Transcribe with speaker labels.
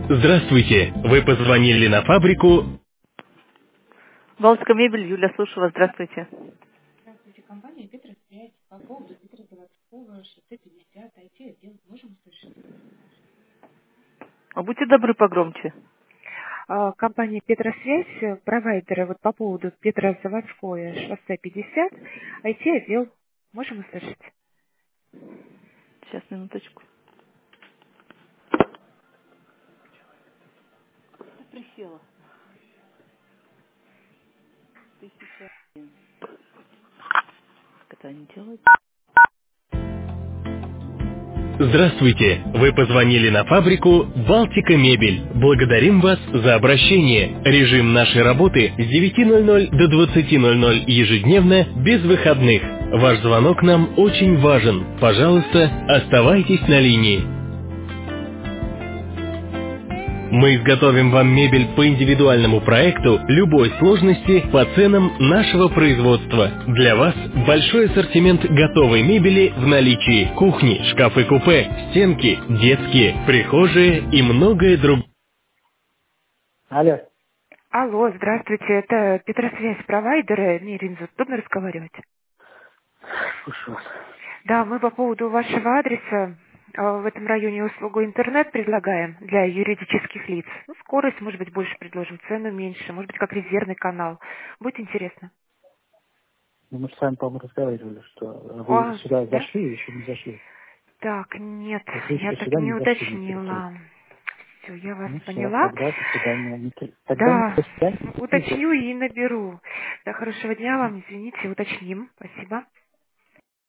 Speaker 1: Здравствуйте! Вы позвонили на фабрику.
Speaker 2: Балтика мебель, Юля слушала, здравствуйте.
Speaker 3: Здравствуйте, компания Петросвязь. По поводу Петрозаводского, шоссе 50, IT-отдел. Можем услышать?
Speaker 2: А будьте добры погромче.
Speaker 3: Компания Петросвязь, провайдеры, вот по поводу Петрозаводское, шоссе 50, IT-отдел. Можем услышать?
Speaker 2: Сейчас, минуточку. Присела. Как это они делают?
Speaker 1: Здравствуйте! Вы позвонили на фабрику «Балтика мебель». Благодарим вас за обращение. Режим нашей работы с 9:00 до 20:00 ежедневно, без выходных. Ваш звонок нам очень важен. Пожалуйста, оставайтесь на линии. Мы изготовим вам мебель по индивидуальному проекту любой сложности по ценам нашего производства. Для вас большой ассортимент готовой мебели в наличии. Кухни, шкафы-купе, стенки, детские, прихожие и многое другое. Алло,
Speaker 3: Алло, здравствуйте, это Петросвязь, провайдеры. Миринза, удобно разговаривать?
Speaker 1: слушаю вас.
Speaker 3: Да, мы по поводу вашего адреса в этом районе услугу интернет предлагаем для юридических лиц. Ну, скорость, может быть, больше предложим, цену меньше, может быть, как резервный канал. Будет интересно.
Speaker 1: Ну, мы с вами, по-моему, разговаривали, что вы
Speaker 3: О,
Speaker 1: сюда
Speaker 3: да?
Speaker 1: зашли или еще не зашли.
Speaker 3: Так, нет,
Speaker 1: То есть вы
Speaker 3: я
Speaker 1: еще
Speaker 3: так
Speaker 1: сюда
Speaker 3: не
Speaker 1: не зашли на территорию.
Speaker 3: уточнила. Все, я вас
Speaker 1: Ну все,
Speaker 3: поняла.
Speaker 1: тогда до свидания. Тогда не
Speaker 3: Да,
Speaker 1: до свидания.
Speaker 3: уточню и наберу. Да, хорошего дня вам, извините, уточним. Спасибо.